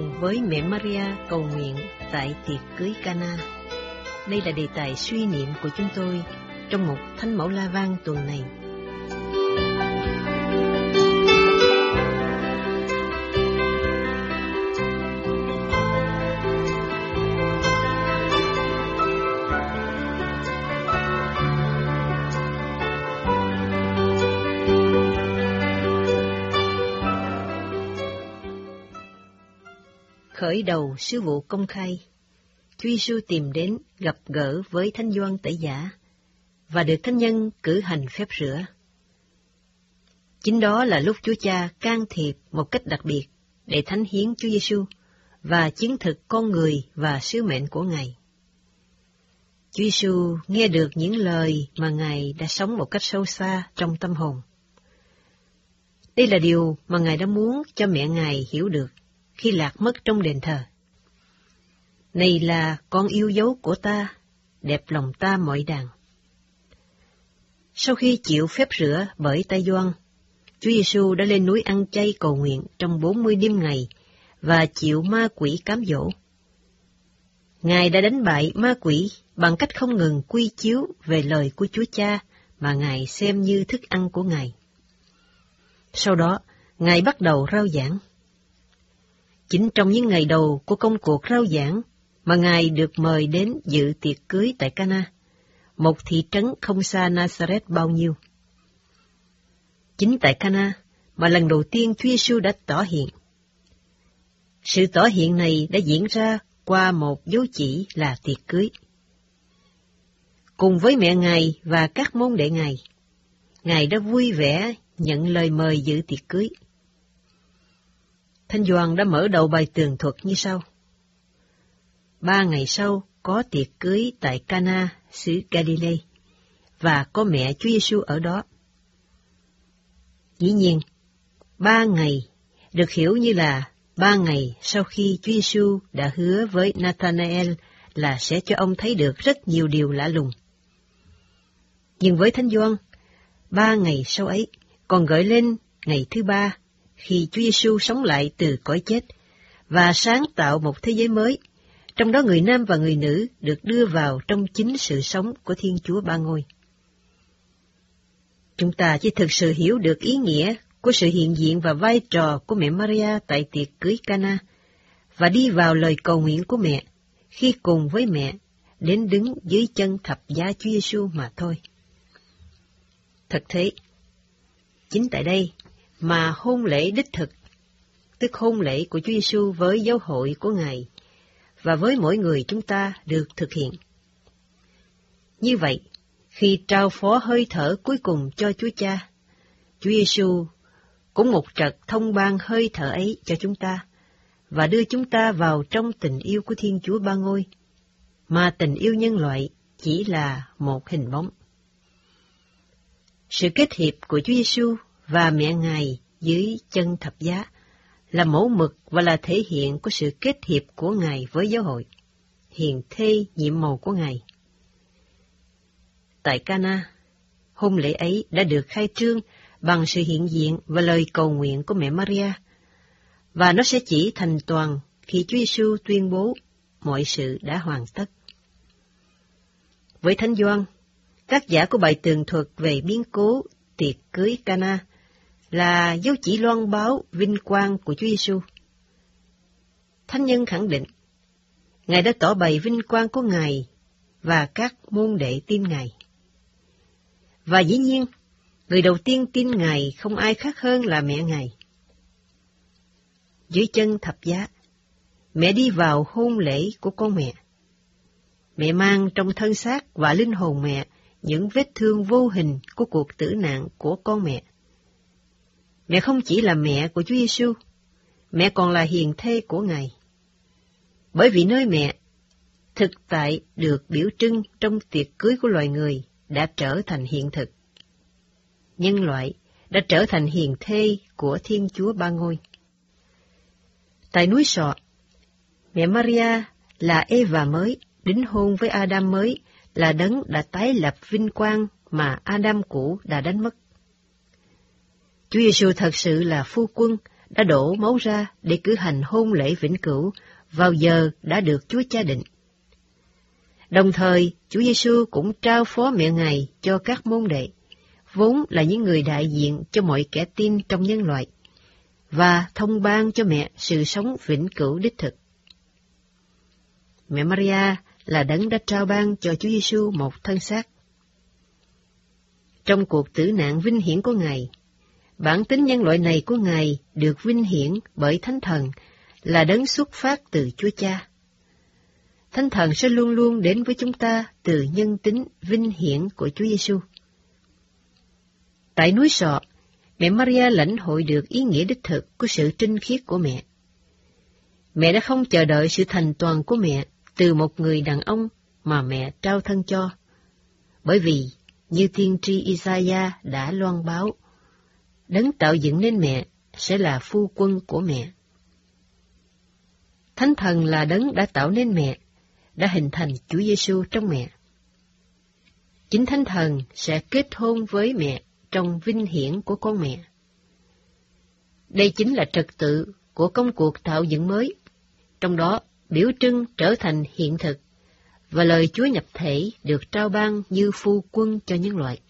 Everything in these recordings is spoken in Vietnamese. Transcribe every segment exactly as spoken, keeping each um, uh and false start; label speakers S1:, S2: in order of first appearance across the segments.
S1: cùng với mẹ Maria cầu nguyện tại tiệc cưới Cana. Đây là đề tài suy niệm của chúng tôi trong một Thánh Mẫu La Vang tuần này. Khởi đầu sứ vụ công khai, Chúa Giêsu tìm đến gặp gỡ với Thánh Gioan Tẩy Giả và được Thánh Nhân cử hành phép rửa. Chính đó là lúc Chúa Cha can thiệp một cách đặc biệt để thánh hiến Chúa Giêsu và chứng thực con người và sứ mệnh của Ngài. Chúa Giêsu nghe được những lời mà Ngài đã sống một cách sâu xa trong tâm hồn. Đây là điều mà Ngài đã muốn cho mẹ Ngài hiểu được khi lạc mất trong đền thờ. Này là con yêu dấu của ta, đẹp lòng ta mọi đàng. Sau khi chịu phép rửa bởi tay Gioan, Chúa Giêsu đã lên núi ăn chay cầu nguyện trong bốn mươi đêm ngày và chịu ma quỷ cám dỗ. Ngài đã đánh bại ma quỷ bằng cách không ngừng quy chiếu về lời của Chúa Cha mà Ngài xem như thức ăn của Ngài. Sau đó, Ngài bắt đầu rao giảng. Chính trong những ngày đầu của công cuộc rao giảng mà Ngài được mời đến dự tiệc cưới tại Cana, một thị trấn không xa Nazareth bao nhiêu. Chính tại Cana mà lần đầu tiên Chúa Giêsu đã tỏ hiện. Sự tỏ hiện này đã diễn ra qua một dấu chỉ là tiệc cưới. Cùng với mẹ Ngài và các môn đệ Ngài, Ngài đã vui vẻ nhận lời mời dự tiệc cưới. Thánh Gioan đã mở đầu bài tường thuật như sau. Ba ngày sau có tiệc cưới tại Cana, xứ Galilee, và có mẹ Chúa Giêsu ở đó. Dĩ nhiên, ba ngày được hiểu như là ba ngày sau khi Chúa Giêsu đã hứa với Nathanael là sẽ cho ông thấy được rất nhiều điều lạ lùng. Nhưng với Thánh Gioan, ba ngày sau ấy còn gợi lên ngày thứ ba, khi Chúa Giêsu sống lại từ cõi chết và sáng tạo một thế giới mới, trong đó người nam và người nữ được đưa vào trong chính sự sống của Thiên Chúa Ba Ngôi. Chúng ta chỉ thực sự hiểu được ý nghĩa của sự hiện diện và vai trò của mẹ Maria tại tiệc cưới Cana và đi vào lời cầu nguyện của mẹ khi cùng với mẹ đến đứng dưới chân thập giá Chúa Giêsu mà thôi. Thật thế, chính tại đây mà hôn lễ đích thực, tức hôn lễ của Chúa Giêsu với giáo hội của Ngài và với mỗi người chúng ta được thực hiện. Như vậy, khi trao phó hơi thở cuối cùng cho Chúa Cha, Chúa Giêsu cũng một trật thông ban hơi thở ấy cho chúng ta và đưa chúng ta vào trong tình yêu của Thiên Chúa Ba Ngôi, mà tình yêu nhân loại chỉ là một hình bóng. Sự kết hiệp của Chúa Giêsu và mẹ Ngài dưới chân thập giá là mẫu mực và là thể hiện của sự kết hiệp của Ngài với giáo hội, hiền thê nhiệm màu của Ngài. Tại Cana, hôn lễ ấy đã được khai trương bằng sự hiện diện và lời cầu nguyện của mẹ Maria, và nó sẽ chỉ thành toàn khi Chúa Giêsu tuyên bố mọi sự đã hoàn tất. Với Thánh Gioan, tác giả của bài tường thuật về biến cố tiệc cưới Cana là dấu chỉ loan báo vinh quang của Chúa Giêsu. Thánh Nhân khẳng định, Ngài đã tỏ bày vinh quang của Ngài và các môn đệ tin Ngài. Và dĩ nhiên, người đầu tiên tin Ngài không ai khác hơn là mẹ Ngài. Dưới chân thập giá, mẹ đi vào hôn lễ của con mẹ. Mẹ mang trong thân xác và linh hồn mẹ những vết thương vô hình của cuộc tử nạn của con mẹ. Mẹ không chỉ là mẹ của Chúa Giêsu, mẹ còn là hiền thê của Ngài. Bởi vì nơi mẹ, thực tại được biểu trưng trong tiệc cưới của loài người đã trở thành hiện thực. Nhân loại đã trở thành hiền thê của Thiên Chúa Ba Ngôi. Tại núi Sọ, mẹ Maria là Eva mới, đính hôn với Adam mới, là đấng đã tái lập vinh quang mà Adam cũ đã đánh mất. Chúa Giêsu thật sự là phu quân, đã đổ máu ra để cử hành hôn lễ vĩnh cửu vào giờ đã được Chúa cha định. Đồng thời, Chúa Giêsu cũng trao phó mẹ Ngài cho các môn đệ, vốn là những người đại diện cho mọi kẻ tin trong nhân loại, và thông ban cho mẹ sự sống vĩnh cửu đích thực. Mẹ Maria là đấng đã trao ban cho Chúa Giêsu một thân xác. Trong cuộc tử nạn vinh hiển của Ngài, bản tính nhân loại này của Ngài được vinh hiển bởi Thánh Thần là đấng xuất phát từ Chúa Cha. Thánh Thần sẽ luôn luôn đến với chúng ta từ nhân tính vinh hiển của Chúa Giêsu. Tại núi Sọ, mẹ Maria lãnh hội được ý nghĩa đích thực của sự trinh khiết của mẹ. Mẹ đã không chờ đợi sự thành toàn của mẹ từ một người đàn ông mà mẹ trao thân cho, bởi vì, như tiên tri Isaiah đã loan báo, đấng tạo dựng nên mẹ sẽ là phu quân của mẹ. Thánh Thần là đấng đã tạo nên mẹ, đã hình thành Chúa Giêsu trong mẹ. Chính Thánh Thần sẽ kết hôn với mẹ trong vinh hiển của con mẹ. Đây chính là trật tự của công cuộc tạo dựng mới, trong đó biểu trưng trở thành hiện thực, và lời Chúa nhập thể được trao ban như phu quân cho nhân loại.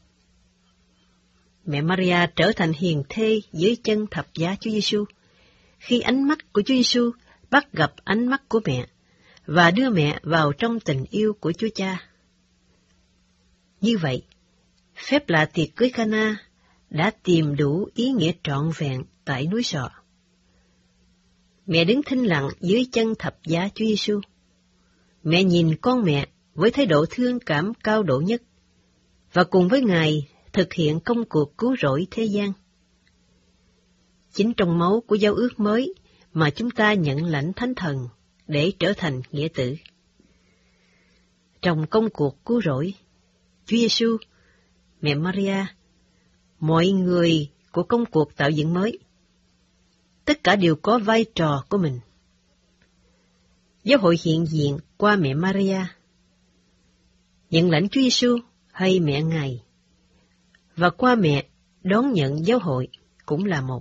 S1: Mẹ Maria trở thành hiền thê dưới chân thập giá Chúa Giêsu, khi ánh mắt của Chúa Giêsu bắt gặp ánh mắt của mẹ, và đưa mẹ vào trong tình yêu của Chúa Cha. Như vậy, phép lạ tiệc cưới Cana đã tìm đủ ý nghĩa trọn vẹn tại núi Sọ. Mẹ đứng thinh lặng dưới chân thập giá Chúa Giêsu. Mẹ nhìn con mẹ với thái độ thương cảm cao độ nhất, và cùng với Ngài thực hiện công cuộc cứu rỗi thế gian. Chính trong máu của giao ước mới mà chúng ta nhận lãnh Thánh Thần để trở thành nghĩa tử. Trong công cuộc cứu rỗi, Chúa Giêsu, mẹ Maria, mọi người của công cuộc tạo dựng mới, tất cả đều có vai trò của mình. Giáo hội hiện diện qua mẹ Maria, nhận lãnh Chúa Giêsu hay mẹ Ngài, và qua mẹ đón nhận giáo hội cũng là một.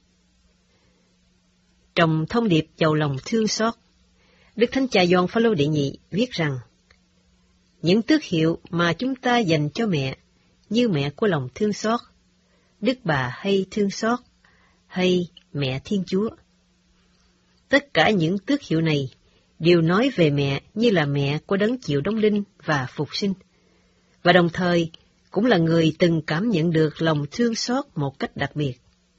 S1: Trong thông điệp giàu lòng thương xót, Đức Thánh Cha Gioan Phaolô đệ nhị viết rằng, những tước hiệu mà chúng ta dành cho mẹ như mẹ của lòng thương xót, Đức Bà hay thương xót, hay mẹ Thiên Chúa. Tất cả những tước hiệu này đều nói về mẹ như là mẹ của đấng chịu đóng đinh và phục sinh, và đồng thời cũng là người từng cảm nhận được lòng thương xót một cách đặc biệt.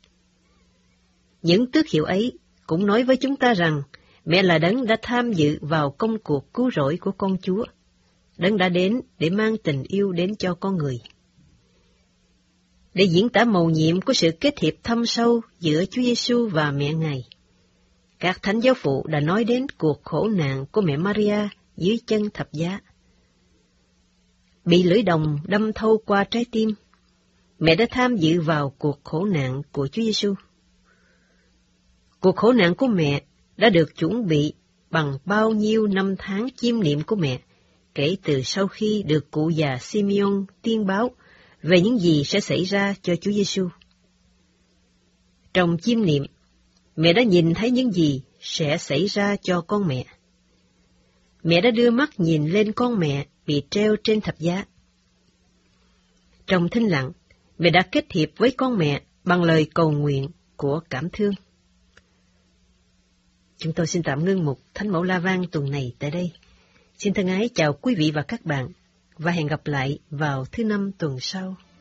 S1: Những tước hiệu ấy cũng nói với chúng ta rằng mẹ là đấng đã tham dự vào công cuộc cứu rỗi của con Chúa, đấng đã đến để mang tình yêu đến cho con người. Để diễn tả mầu nhiệm của sự kết hiệp thâm sâu giữa Chúa Giêsu và mẹ Ngài, các thánh giáo phụ đã nói đến cuộc khổ nạn của mẹ Maria dưới chân thập giá. Bị lưỡi đồng đâm thâu qua trái tim, mẹ đã tham dự vào cuộc khổ nạn của Chúa Giêsu. Cuộc khổ nạn của mẹ đã được chuẩn bị bằng bao nhiêu năm tháng chiêm niệm của mẹ, kể từ sau khi được cụ già Simeon tiên báo về những gì sẽ xảy ra cho Chúa Giêsu. Trong chiêm niệm, mẹ đã nhìn thấy những gì sẽ xảy ra cho con mẹ. Mẹ đã đưa mắt nhìn lên con mẹ bị treo trên thập giá. Trong thinh lặng, mẹ đã kết hiệp với con mẹ bằng lời cầu nguyện của cảm thương. Chúng tôi xin tạm ngưng mục Thánh Mẫu La Vang tuần này tại đây. Xin thân ái chào quý vị và các bạn, và hẹn gặp lại vào thứ năm tuần sau.